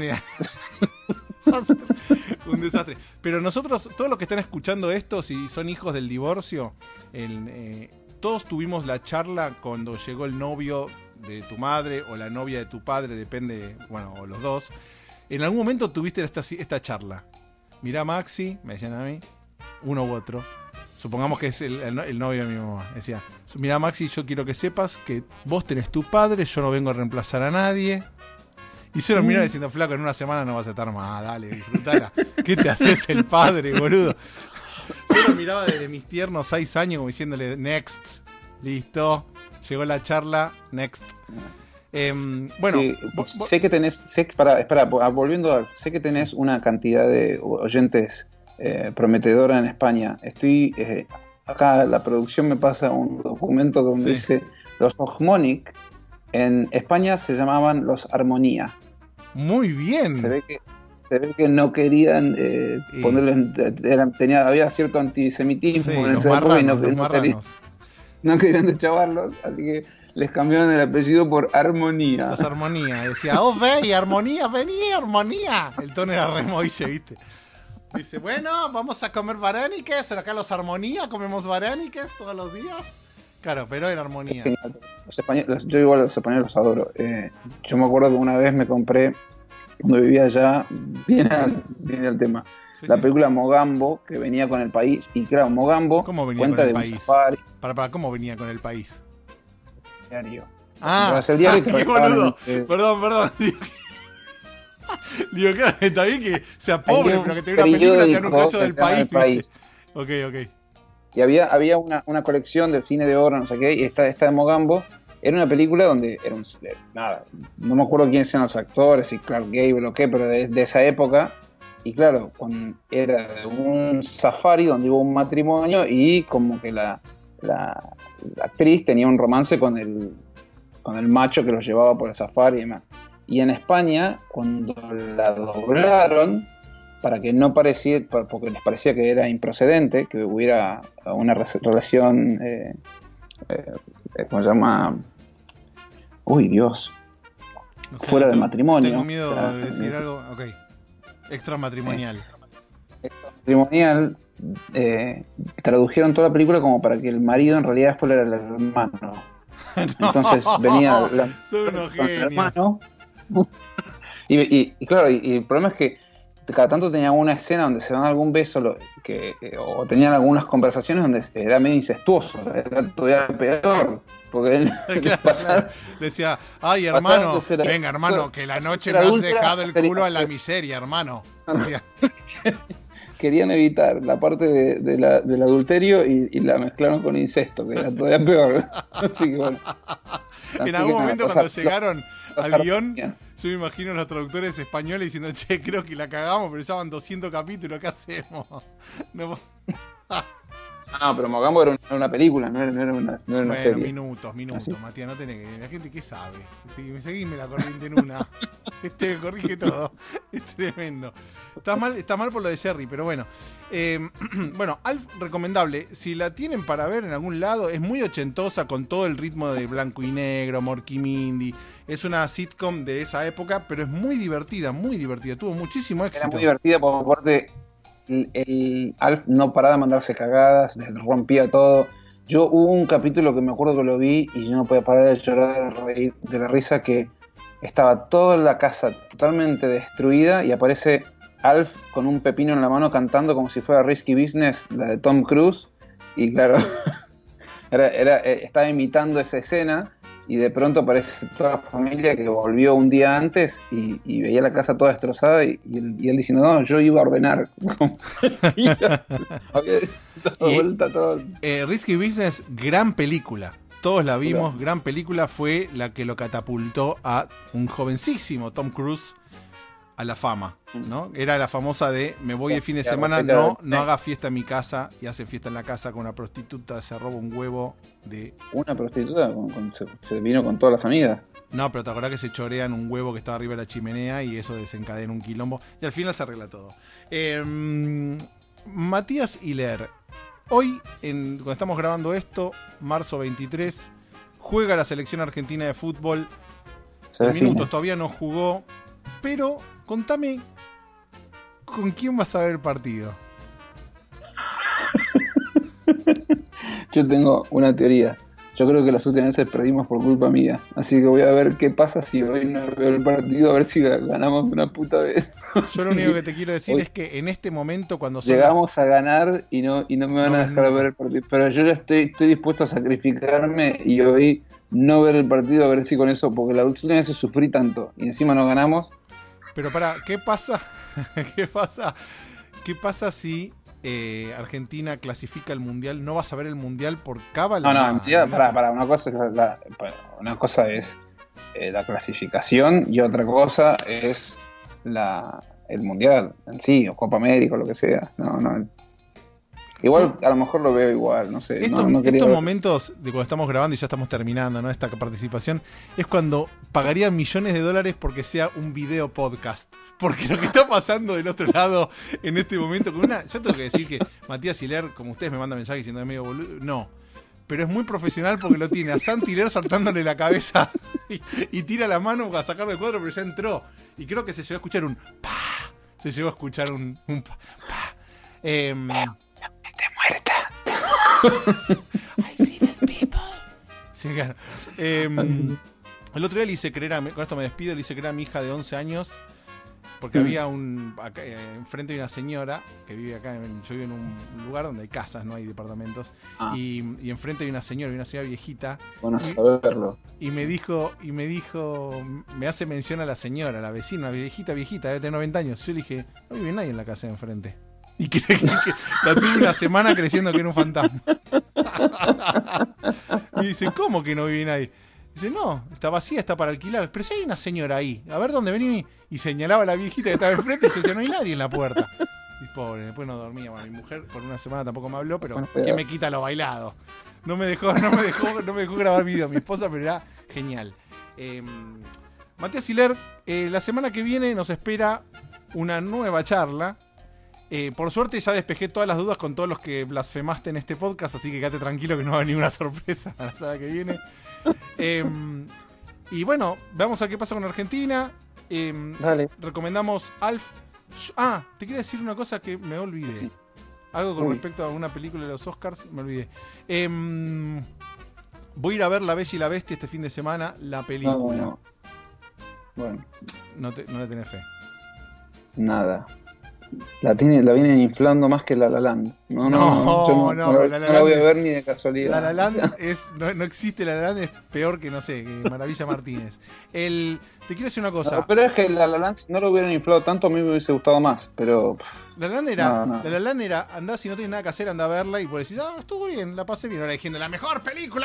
Speaker 1: Un desastre. Pero nosotros, todos los que están escuchando esto, si son hijos del divorcio, todos tuvimos la charla cuando llegó el novio de tu madre o la novia de tu padre, depende, o los dos. En algún momento tuviste esta charla. Mirá, Maxi, me decían a mí, uno u otro. Supongamos que es el novio de mi mamá. Decía, mirá, Maxi, yo quiero que sepas que vos tenés tu padre, yo no vengo a reemplazar a nadie. Y yo lo miraba diciendo, flaco, en una semana no vas a estar más, dale, disfrutala. ¿Qué te haces el padre, boludo? Yo lo miraba desde mis tiernos 6 años como diciéndole next, listo, llegó la charla, next. Bueno,
Speaker 3: sí, sé que tenés, espera, volviendo, sé que tenés una cantidad de oyentes prometedora en España. Acá la producción me pasa un documento donde dice los Ogmonic en España se llamaban los Armonía.
Speaker 1: Muy bien.
Speaker 3: Se ve que no querían ponerle, había cierto antisemitismo en ese época y no querían deschavarlos, así que les cambiaron el apellido por Armonía.
Speaker 1: Los Armonía. Decía, ve, Armonía, vení, Armonía. El tono era re Moille, ¿viste? Dice, bueno, vamos a comer varániques. Acá los Armonía comemos varániques todos los días. Claro, pero en Armonía.
Speaker 3: Los españoles, yo igual los españoles los adoro. Yo me acuerdo que una vez me compré, cuando vivía allá, viene al tema, la película Mogambo, que venía con El País. Y claro, Mogambo cuenta de un safari.
Speaker 1: ¿Cómo venía con El País?
Speaker 3: Diario.
Speaker 1: El diario qué boludo. Perdón. Digo, claro, está bien que sea pobre, pero que tenga una película que un cacho del país. Ok.
Speaker 3: Y había una colección del cine de oro, no sé qué, y esta de Mogambo era una película donde era no me acuerdo quiénes eran los actores, si Clark Gable o qué, pero de esa época. Y claro, era de un safari donde hubo un matrimonio y como que la actriz tenía un romance con el macho que los llevaba por el safari y demás. Y en España, cuando la doblaron, para que no pareciera, porque les parecía que era improcedente, que hubiera una relación, ¿cómo se llama? Uy, Dios.
Speaker 1: No sé,
Speaker 3: fuera del matrimonio.
Speaker 1: Tengo miedo de decir algo. Ok. Extramatrimonial.
Speaker 3: Sí. Extramatrimonial. Tradujeron toda la película como para que el marido en realidad fuera el hermano. No, entonces venía
Speaker 1: son unos genios.
Speaker 3: El hermano. y claro, y el problema es que cada tanto tenían una escena donde se dan algún beso o tenían algunas conversaciones donde era medio incestuoso, era todavía peor. Porque él
Speaker 1: claro. Decía, ay hermano, venga hermano, que la noche me has dejado el culo a la miseria, hermano.
Speaker 3: Querían evitar la parte del adulterio y la mezclaron con incesto, que era todavía peor. Así que bueno.
Speaker 1: En algún momento cuando llegaron al guión, yo me imagino a los traductores españoles diciendo, che, creo que la cagamos, pero ya van 200 capítulos, ¿qué hacemos? No,
Speaker 3: pero Mogambo era una película, no era una serie.
Speaker 1: Minutos, ¿así? Matías, no tenés que... La gente que sabe. Seguime la corriente en una. Me corrige todo. Es tremendo. Está mal por lo de Jerry, pero bueno. Bueno, Alf, recomendable. Si la tienen para ver en algún lado, es muy ochentosa con todo el ritmo de blanco y negro, Morky Mindy. Es una sitcom de esa época, pero es muy divertida, muy divertida. Tuvo muchísimo éxito.
Speaker 3: Era muy divertida por parte... El Alf no paraba de mandarse cagadas, rompía todo. Hubo un capítulo que me acuerdo que lo vi y yo no podía parar de llorar de la risa, que estaba toda la casa totalmente destruida y aparece Alf con un pepino en la mano cantando como si fuera Risky Business, la de Tom Cruise, y claro, estaba imitando esa escena. Y de pronto aparece toda la familia que volvió un día antes y veía la casa toda destrozada y él diciendo, no, yo iba a ordenar. Había dado vuelta todo.
Speaker 1: Risky Business, gran película. Todos la vimos, gran película. Fue la que lo catapultó a un jovencísimo Tom Cruise a la fama, ¿no? Era la famosa de me voy de fin de semana, no haga fiesta en mi casa, y hace fiesta en la casa con una prostituta, se roba un huevo de...
Speaker 3: ¿Una prostituta? Se vino con todas las amigas.
Speaker 1: No, pero te acordás que se chorean un huevo que estaba arriba de la chimenea y eso desencadena un quilombo y al final se arregla todo. Matías Hiler, hoy, cuando estamos grabando esto, marzo 23, juega la selección argentina de fútbol. En minutos todavía no jugó, pero contame, ¿con quién vas a ver el partido?
Speaker 3: Yo tengo una teoría. Yo creo que las últimas veces perdimos por culpa mía. Así que voy a ver qué pasa si hoy no veo el partido, a ver si ganamos una puta vez.
Speaker 1: Yo lo único que te quiero decir es que en este momento cuando
Speaker 3: llegamos a ganar y no me van a dejar ver el partido. Pero yo ya estoy dispuesto a sacrificarme y hoy no ver el partido, a ver si con eso, porque la última vez sufrí tanto y encima no ganamos.
Speaker 1: Pero pará, ¿qué pasa? ¿Qué pasa si Argentina clasifica el mundial, no vas a ver el mundial por cábala.
Speaker 3: No, para una cosa es la clasificación y otra cosa es el mundial en sí, o Copa América o lo que sea. No. Igual a lo mejor lo veo igual, no sé.
Speaker 1: Estos momentos de cuando estamos grabando y ya estamos terminando, ¿no? Esta participación es cuando pagaría millones de dólares porque sea un video podcast. Porque lo que está pasando del otro lado en este momento yo tengo que decir que Matías Hiler, como ustedes me mandan mensajes diciendo es medio boludo, no. Pero es muy profesional porque lo tiene a Santi Hiler saltándole la cabeza y tira la mano para sacarlo del cuadro, pero ya entró. Y creo que se llegó a escuchar un pa. Se llegó a escuchar un pa.
Speaker 3: Está muerta.
Speaker 1: I see dead people. Sí, claro. El otro día le hice creer con esto me despido, le hice creer a mi hija de 11 años, porque había acá, enfrente de una señora que vive acá, yo vivo en un lugar donde hay casas, no hay departamentos, y enfrente hay una señora viejita.
Speaker 3: Bueno, saberlo.
Speaker 1: Y me dijo, me hace mención a la señora, la vecina, una viejita, debe tener 90 años. Yo le dije, no vive nadie en la casa de enfrente. Y que la tuve una semana creciendo que era un fantasma. Y dice, ¿cómo que no vive nadie? Dice, no, está vacía, está para alquilar. Pero si hay una señora ahí, a ver dónde vení. Y señalaba a la viejita que estaba enfrente y yo decía, no hay nadie en la puerta. Y pobre, después no dormía. Bueno, mi mujer por una semana tampoco me habló, pero ¿qué me quita lo bailado? No me dejó grabar video mi esposa, pero era genial. Matías Hiler, la semana que viene nos espera una nueva charla. Por suerte ya despejé todas las dudas con todos los que blasfemaste en este podcast, así que quédate tranquilo que no va a venir una sorpresa la semana que viene. Y bueno, vamos a ver qué pasa con Argentina.
Speaker 3: Dale.
Speaker 1: Recomendamos Alf. Te quería decir una cosa que me olvidé. Sí. Algo con respecto a una película de los Oscars, me olvidé. Voy a ir a ver La Bella y la Bestia este fin de semana, la película.
Speaker 3: No. Bueno.
Speaker 1: No le tenés fe.
Speaker 3: Nada. La vienen inflando más que La La Land. No la voy a ver ni de casualidad.
Speaker 1: La La Land no existe. La La Land es peor que, no sé, que Maravilla Martínez. Te quiero decir una cosa.
Speaker 3: No, pero es que La La Land, si no lo hubieran inflado tanto, a mí me hubiese gustado más. Pero
Speaker 1: La La Land era andá, si no tienes nada que hacer, anda a verla y por decir, estuvo bien, la pasé bien. Ahora diciendo, la mejor película.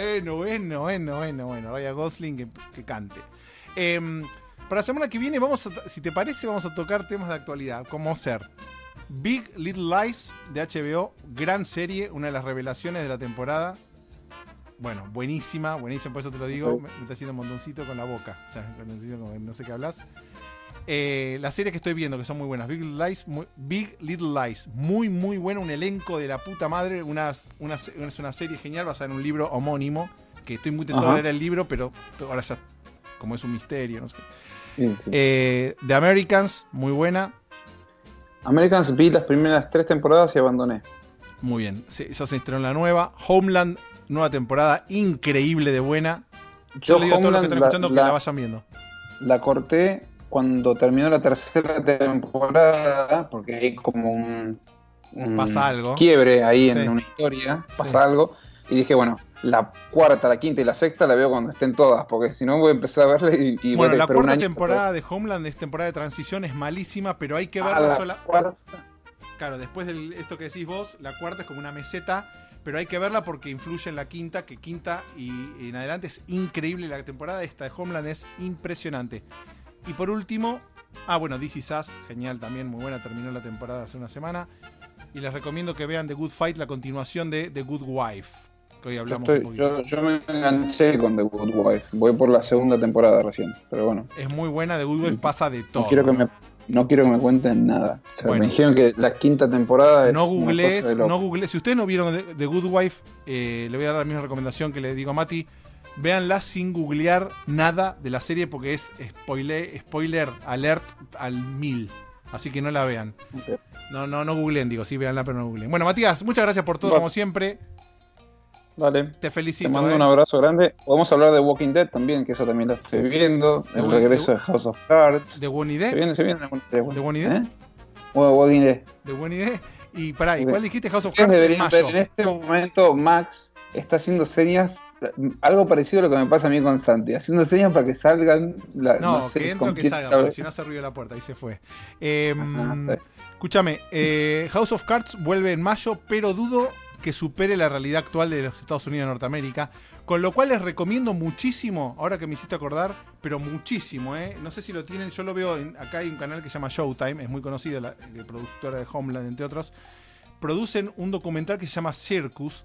Speaker 1: Bueno, Ryan Gosling que cante. Para la semana que viene, si te parece, vamos a tocar temas de actualidad, como ser Big Little Lies de HBO, gran serie, una de las revelaciones de la temporada. Bueno, buenísima, por eso te lo digo, me está haciendo un montoncito con la boca, o sea, no sé qué hablas. Las series que estoy viendo, que son muy buenas, Big Little Lies, muy muy buena, un elenco de la puta madre, es una serie genial basada en un libro homónimo, que estoy muy tentado de leer el libro, pero ahora ya, como es un misterio, no sé qué. Sí. The Americans, muy buena.
Speaker 3: Americans vi las primeras 3 temporadas y abandoné.
Speaker 1: Muy bien, ya se estrenó la nueva. Homeland, nueva temporada, increíble de buena. Yo le digo a todos los que están escuchando que la vayan viendo.
Speaker 3: La corté cuando terminó la 3ª temporada, porque hay como un
Speaker 1: pasa algo.
Speaker 3: Quiebre ahí en una historia, pasa algo. Y dije, bueno, la 4ª, la 5ª y la 6ª la veo cuando estén todas, porque si no voy a empezar a verla y
Speaker 1: bueno, la 4ª temporada de Homeland es temporada de transición, es malísima, pero hay que verla sola. Claro, después de esto que decís vos, la 4ª es como una meseta, pero hay que verla porque influye en la 5ª, que 5ª y en adelante es increíble. La temporada esta de Homeland es impresionante. Y por último, This Is Us, genial también, muy buena, terminó la temporada hace una semana. Y les recomiendo que vean The Good Fight, la continuación de The Good Wife. Que hoy hablamos un poquito.
Speaker 3: Yo me enganché con The Good Wife. Voy por la 2ª temporada recién, pero bueno.
Speaker 1: Es muy buena, The Good Wife pasa de todo.
Speaker 3: No quiero que me cuenten nada. O sea, me dijeron que la 5ª temporada es
Speaker 1: no googlees. Si ustedes no vieron The Good Wife, le voy a dar la misma recomendación que le digo a Mati. Véanla sin googlear nada de la serie porque es spoiler alert al 1000. Así que no la vean. Okay. No googleen, digo, sí, véanla, pero no googleen. Bueno, Matías, muchas gracias por todo, como siempre.
Speaker 3: Dale.
Speaker 1: Te felicito.
Speaker 3: Te mando un abrazo grande. Podemos hablar de Walking Dead también, que eso también lo estoy viendo. El regreso de House of Cards.
Speaker 1: ¿De Walking Dead?
Speaker 3: Se viene.
Speaker 1: ¿De Walking Dead?
Speaker 3: Walking Dead.
Speaker 1: ¿De Walking Dead? Y pará, ¿y cuál dijiste? House of Cards en mayo.
Speaker 3: En este momento Max está haciendo señas algo parecido a lo que me pasa a mí con Santi, haciendo señas para que salgan.
Speaker 1: No,
Speaker 3: sé
Speaker 1: que
Speaker 3: con
Speaker 1: entro que
Speaker 3: quién
Speaker 1: salga,
Speaker 3: está-
Speaker 1: porque si no hace ruido la puerta, ahí se fue.
Speaker 3: Ajá,
Speaker 1: Escúchame, House of Cards vuelve en mayo, pero dudo que supere la realidad actual de los Estados Unidos de Norteamérica. Con lo cual les recomiendo muchísimo, ahora que me hiciste acordar, pero muchísimo, no sé si lo tienen, yo lo veo, acá hay un canal que se llama Showtime, es muy conocido, la productora de Homeland, entre otros. Producen un documental que se llama Circus,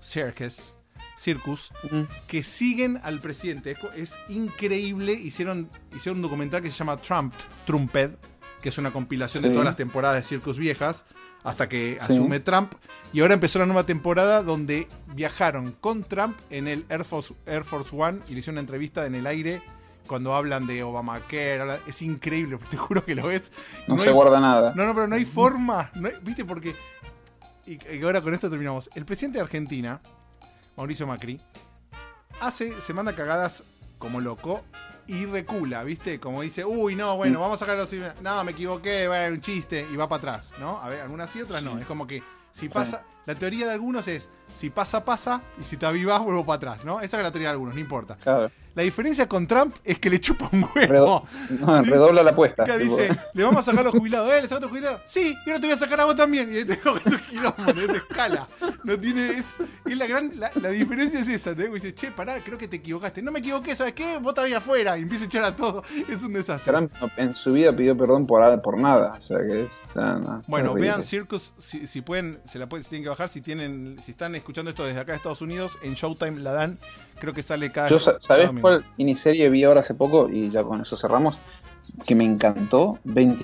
Speaker 1: que siguen al presidente. Es increíble, hicieron un documental que se llama Trumped, que es una compilación de todas las temporadas de Circus viejas, hasta que asume Trump. Y ahora empezó la nueva temporada donde viajaron con Trump en el Air Force One y le hicieron una entrevista en el aire cuando hablan de Obamacare. Es increíble, te juro que lo ves.
Speaker 3: No se guarda nada.
Speaker 1: No, pero no hay forma. ¿Viste? Porque... Y ahora con esto terminamos. El presidente de Argentina, Mauricio Macri, se manda cagadas como loco y recula, ¿viste? Como dice, uy, no, bueno, vamos a sacar los... No, me equivoqué, va a un chiste, y va para atrás, ¿no? A ver, algunas sí, otras no. Es como que si pasa... La teoría de algunos es, si pasa, pasa, y si te avivás, vuelvo para atrás, ¿no? Esa es la teoría de algunos, no importa.
Speaker 3: Claro.
Speaker 1: La diferencia con Trump es que le chupa un huevo.
Speaker 3: Redobla la apuesta.
Speaker 1: Acá dice, le vamos a sacar a los jubilados. ¿Le sacas a los jubilados? Sí, y ahora te voy a sacar a vos también. Y ahí tengo esos kilómetros de esa escala. No tiene... Es la diferencia es esa. ¿Te? Y dice, che, pará, creo que te equivocaste. No me equivoqué, ¿sabes qué? Vos todavía afuera. Y empieza a echar a todo. Es un desastre.
Speaker 3: Trump en su vida pidió perdón por nada. O sea que es...
Speaker 1: Bueno,
Speaker 3: horrible.
Speaker 1: vean Circus, si pueden, se tienen que bajar. Si están escuchando esto desde acá de Estados Unidos, en Showtime la dan. Creo que sale
Speaker 3: Yo, ¿sabés cuál miniserie vi ahora hace poco? Y ya con eso cerramos. Que me encantó.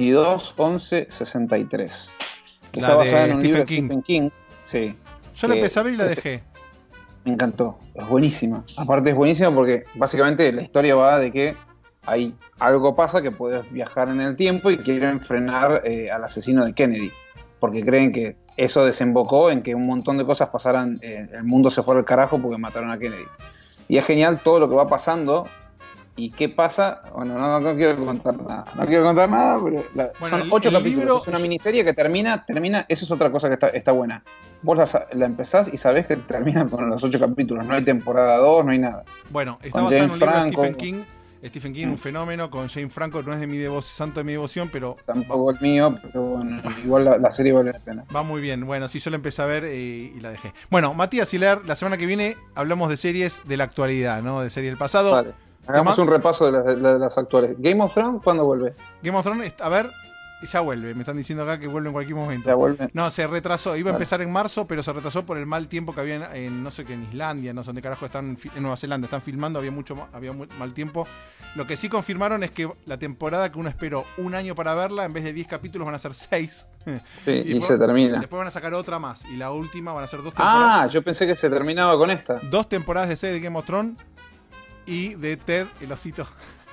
Speaker 3: 22-11-63. Que está basada en un libro de Stephen King. Sí.
Speaker 1: Yo la empecé a ver y la dejé.
Speaker 3: Me encantó. Es buenísima. Aparte es buenísima porque básicamente la historia va de que hay algo pasa que puedes viajar en el tiempo y quieren frenar al asesino de Kennedy. Porque creen que eso desembocó en que un montón de cosas pasaran, el mundo se fuera al carajo porque mataron a Kennedy. Y es genial todo lo que va pasando y qué pasa. Bueno, no quiero contar nada. No quiero contar nada, pero son 8 capítulos. Libro... Es una miniserie que termina. Eso es otra cosa que está buena. Vos la empezás y sabés que termina con los 8 capítulos. No hay temporada 2, no hay nada.
Speaker 1: Bueno, está basado en un libro de Stephen King. Stephen King, un fenómeno, con Jane Franco, no es de mi santo de mi devoción, pero...
Speaker 3: Tampoco el mío, pero bueno, igual la serie vale la pena.
Speaker 1: Va muy bien, bueno, sí, yo la empecé a ver y la dejé. Bueno, Matías Hilar, la semana que viene hablamos de series de la actualidad, ¿no? De series del pasado.
Speaker 3: Vale, hagamos un repaso de las actuales. Game of Thrones, ¿cuándo vuelve?
Speaker 1: Game of Thrones, a ver... Ya vuelve, me están diciendo acá que vuelve en cualquier momento.
Speaker 3: Ya vuelve.
Speaker 1: No, se retrasó, iba a empezar en marzo, pero se retrasó por el mal tiempo que había en no sé qué, en Islandia, no sé dónde carajo están, en Nueva Zelanda, están filmando, había mal tiempo. Lo que sí confirmaron es que la temporada que uno esperó un año para verla, en vez de 10 capítulos van a ser 6.
Speaker 3: Sí, y se termina.
Speaker 1: Después van a sacar otra más, y la última van a ser 2 temporadas.
Speaker 3: Ah, yo pensé que se terminaba con esta.
Speaker 1: 2 temporadas de 6 de Game of Thrones y de Ted, el osito.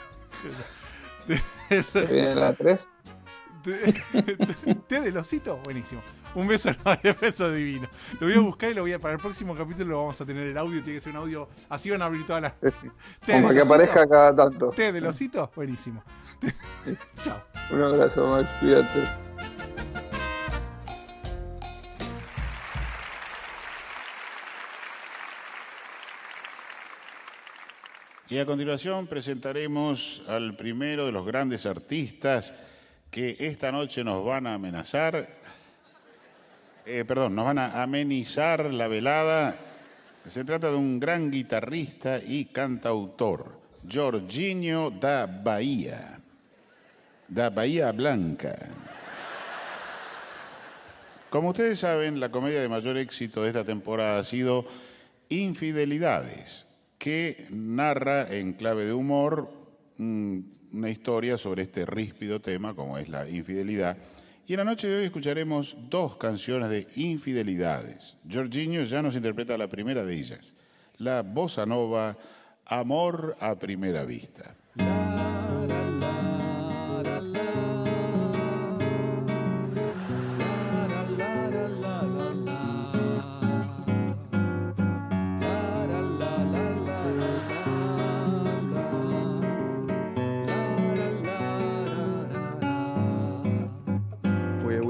Speaker 3: ¿Se viene la 3?
Speaker 1: Té del osito, buenísimo. Un beso enorme, beso divino. Lo voy a buscar y para el próximo capítulo lo vamos a tener el audio. Tiene que ser un audio. Así van a abrir todas las.
Speaker 3: Sí. Como que aparezca cada tanto.
Speaker 1: Té del osito, buenísimo. Sí. Chao.
Speaker 3: Un abrazo, Max, cuídate.
Speaker 5: Y a continuación presentaremos al primero de los grandes artistas que esta noche nos van a amenizar la velada. Se trata de un gran guitarrista y cantautor, Jorginho da Bahia Blanca. Como ustedes saben, la comedia de mayor éxito de esta temporada ha sido Infidelidades, que narra en clave de humor una historia sobre este ríspido tema como es la infidelidad. Y en la noche de hoy escucharemos 2 canciones de infidelidades. Jorginho ya nos interpreta la primera de ellas, la bossa nova Amor a primera vista.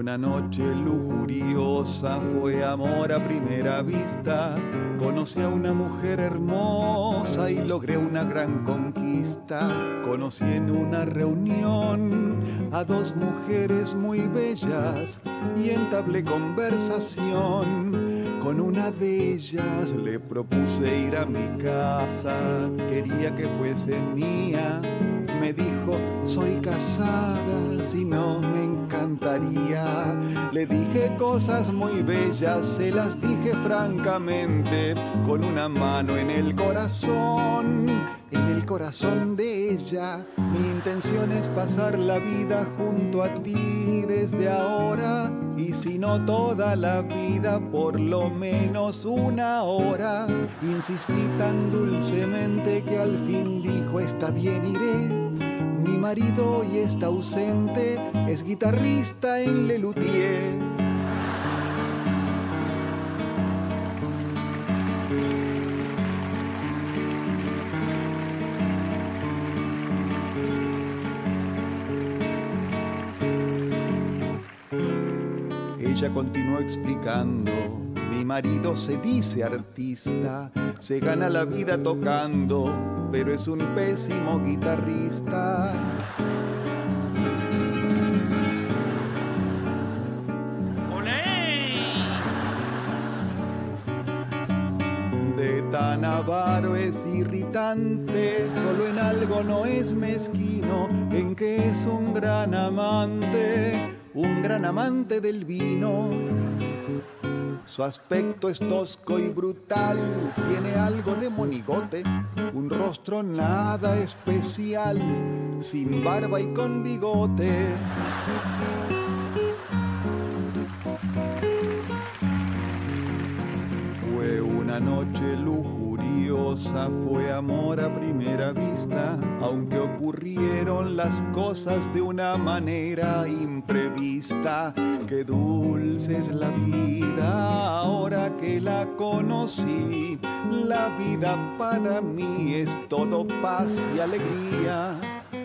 Speaker 6: una noche lujuriosa, fue amor a primera vista. Conocí a una mujer hermosa y logré una gran conquista. Conocí en una reunión a dos mujeres muy bellas y entablé conversación. Con una de ellas le propuse ir a mi casa, quería que fuese mía. Me dijo, soy casada, si no me encantaría. Le dije cosas muy bellas, se las dije francamente, con una mano en el corazón de ella. Mi intención es pasar la vida junto a ti desde ahora, y si no toda la vida, por lo menos una hora. Insistí tan dulcemente que al fin dijo, está bien, iré. Mi marido hoy está ausente, es guitarrista en Lelutier. Ella continuó explicando, mi marido se dice artista, se gana la vida tocando, pero es un pésimo guitarrista. De tan avaro es irritante, solo en algo no es mezquino, en que es un gran amante del vino. Su aspecto es tosco y brutal, tiene algo de monigote, un rostro nada especial, sin barba y con bigote. Fue una noche lujuriosa, fue amor a primera vista, aunque ocurrieron las cosas de una manera imprevista. Qué dulce es la vida ahora que la conocí. La vida para mí es todo paz y alegría.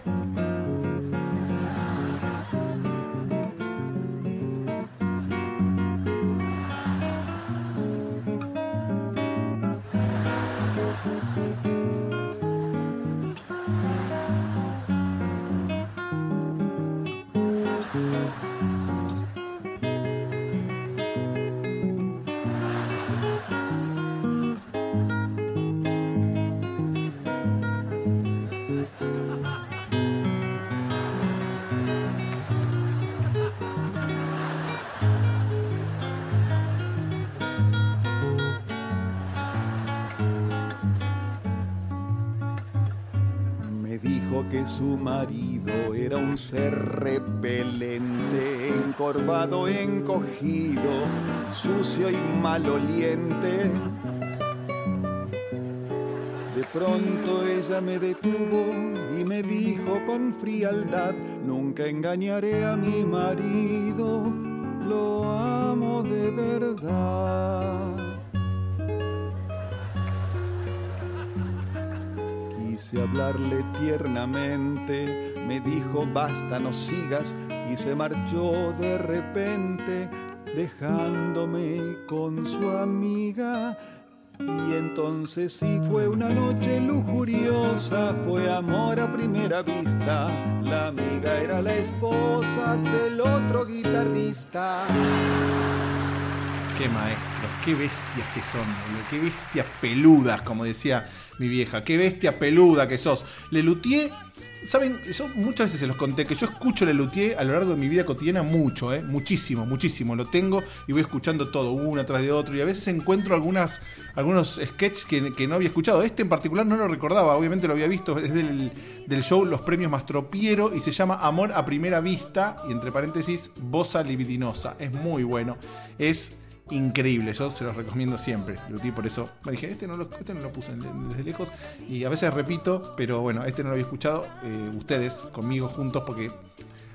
Speaker 6: Que su marido era un ser repelente, encorvado, encogido, sucio y maloliente. De pronto ella me detuvo y me dijo con frialdad, nunca engañaré a mi marido, lo amo de verdad. Quise hablarle tiernamente, me dijo basta, no sigas, y se marchó de repente, dejándome con su amiga. Y entonces sí fue una noche lujuriosa, fue amor a primera vista. La amiga era la esposa del otro guitarrista.
Speaker 1: Qué maestros, qué bestias que son, qué bestias peludas, como decía mi vieja, qué bestia peluda que sos. Lelutier, saben, yo muchas veces se los conté que yo escucho Lelutier a lo largo de mi vida cotidiana mucho, muchísimo, lo tengo y voy escuchando todo, uno tras de otro, y a veces encuentro algunos sketches que no había escuchado. Este en particular no lo recordaba, obviamente lo había visto, es del show Los Premios Mastropiero y se llama Amor a Primera Vista, y entre paréntesis, Bossa Libidinosa. Es muy bueno, es increíble, yo se los recomiendo siempre. Por eso me dije, este no lo puse desde lejos, y a veces repito, pero bueno, este no lo había escuchado, ustedes conmigo juntos, porque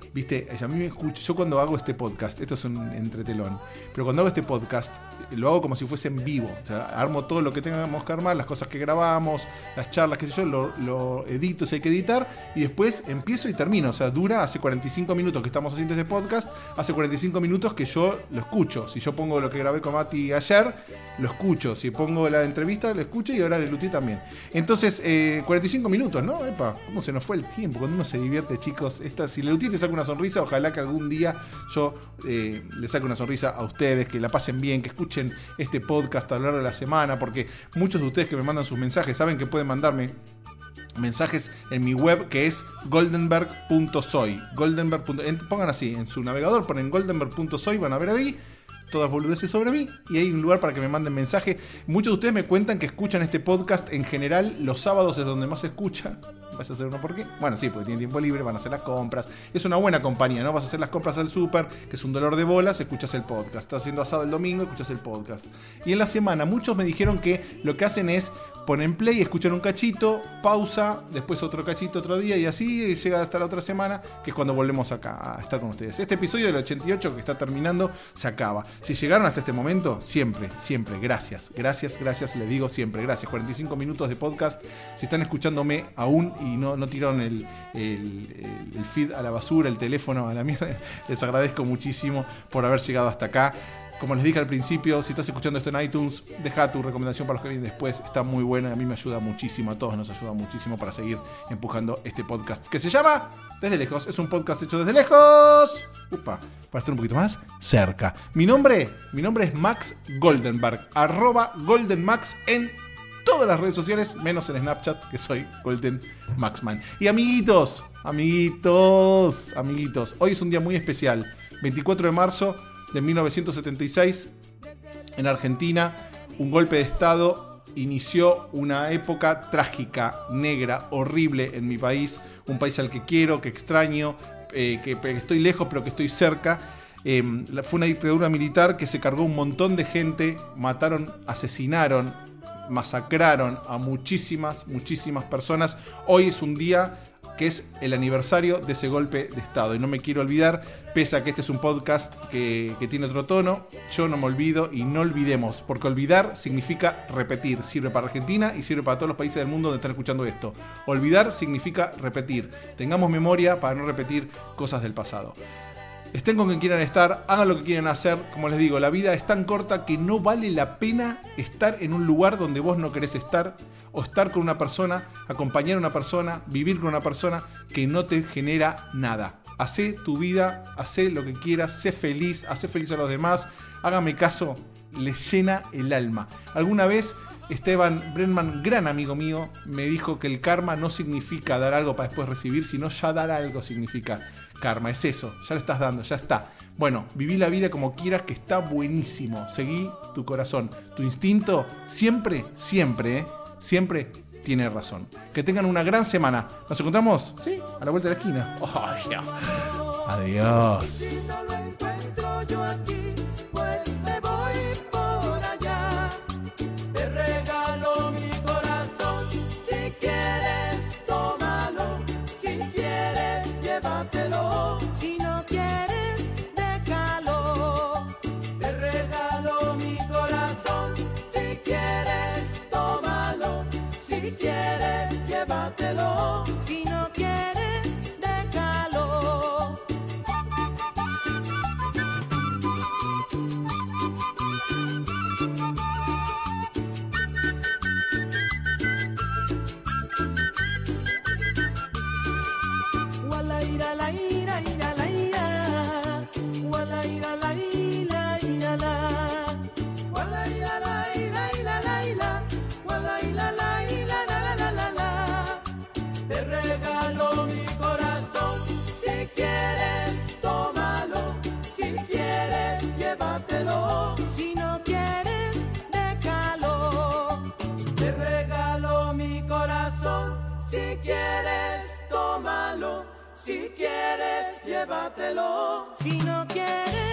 Speaker 1: viste, a mí me escucha, yo cuando hago este podcast, esto es un entretelón, pero cuando hago este podcast, lo hago como si fuese en vivo. O sea, armo todo lo que tengamos que armar, las cosas que grabamos, las charlas, qué sé yo, lo edito si hay que editar, y después empiezo y termino. O sea, dura, hace 45 minutos que estamos haciendo este podcast, hace 45 minutos que yo lo escucho. Si yo pongo lo que grabé con Mati ayer, lo escucho. Si pongo la entrevista, lo escucho, y ahora Lelutí también. Entonces, 45 minutos, ¿no? Epa, ¿cómo se nos fue el tiempo? Cuando uno se divierte, chicos. Si Lelutí te saca una sonrisa, ojalá que algún día yo le saque una sonrisa a ustedes, que la pasen bien, que escuchen este podcast a lo largo de la semana, porque muchos de ustedes que me mandan sus mensajes saben que pueden mandarme mensajes en mi web, que es goldenberg.soy. Pongan así, en su navegador ponen goldenberg.soy, van a ver ahí todas boludeces sobre mí, y hay un lugar para que me manden mensaje. Muchos de ustedes me cuentan que escuchan este podcast en general los sábados, es donde más se escucha. ¿Vas a hacer uno por qué? Bueno, sí, porque tienen tiempo libre, van a hacer las compras. Es una buena compañía, ¿no? Vas a hacer las compras al súper, que es un dolor de bolas, escuchas el podcast. Estás haciendo asado el domingo, escuchas el podcast. Y en la semana muchos me dijeron que lo que hacen es ponen play, escuchan un cachito, pausa, después otro cachito otro día, y así llega hasta la otra semana, que es cuando volvemos acá a estar con ustedes. Este episodio del 88 que está terminando se acaba. Si llegaron hasta este momento, siempre, gracias, les digo siempre, gracias. 45 minutos de podcast. Si están escuchándome aún y no tiraron el feed a la basura, el teléfono a la mierda, les agradezco muchísimo por haber llegado hasta acá. Como les dije al principio, si estás escuchando esto en iTunes, deja tu recomendación para los que vienen después. Está muy buena, a mí me ayuda muchísimo, a todos nos ayuda muchísimo para seguir empujando este podcast que se llama Desde Lejos. Es un podcast hecho desde lejos. Upa, para estar un poquito más cerca. Mi nombre es Max Goldenberg, @GoldenMax en todas las redes sociales, menos en Snapchat, que soy Golden Maxman. Y amiguitos, hoy es un día muy especial, 24 de marzo de 1976, en Argentina, un golpe de estado inició una época trágica, negra, horrible en mi país, un país al que quiero, que extraño, que estoy lejos pero que estoy cerca. Fue una dictadura militar que se cargó un montón de gente, mataron, asesinaron, masacraron a muchísimas personas. Hoy es un día que es el aniversario de ese golpe de estado, y no me quiero olvidar, pese a que este es un podcast que tiene otro tono, yo no me olvido y no olvidemos, porque olvidar significa repetir, sirve para Argentina y sirve para todos los países del mundo donde están escuchando esto. Olvidar significa repetir, tengamos memoria para no repetir cosas del pasado. Estén con quien quieran estar, hagan lo que quieran hacer. Como les digo, la vida es tan corta que no vale la pena estar en un lugar donde vos no querés estar, o estar con una persona, acompañar a una persona, vivir con una persona que no te genera nada. Hacé tu vida, hacé lo que quieras, sé feliz, hacé feliz a los demás. Hágame caso, les llena el alma. Alguna vez Esteban Brenman, gran amigo mío, me dijo que el karma no significa dar algo para después recibir, sino ya dar algo significa karma. Es eso, ya lo estás dando, ya está. Bueno, viví la vida como quieras, que está buenísimo. Seguí tu corazón, tu instinto siempre tiene razón. Que tengan una gran semana. ¿Nos encontramos? Sí, a la vuelta de la esquina. Oh, yeah. Adiós.
Speaker 2: Si no quieres, déjalo. Wala ira la ira ira la ira. Wala ira la ira ira la. Wala ira la ira ira la ira. Wala ira la ira la la la la. Te regalo mi corazón, si quieres tómalo, si quieres llévatelo, si no quieres déjalo. Te regalo mi corazón, si quieres tómalo, si quieres llévatelo, si no quieres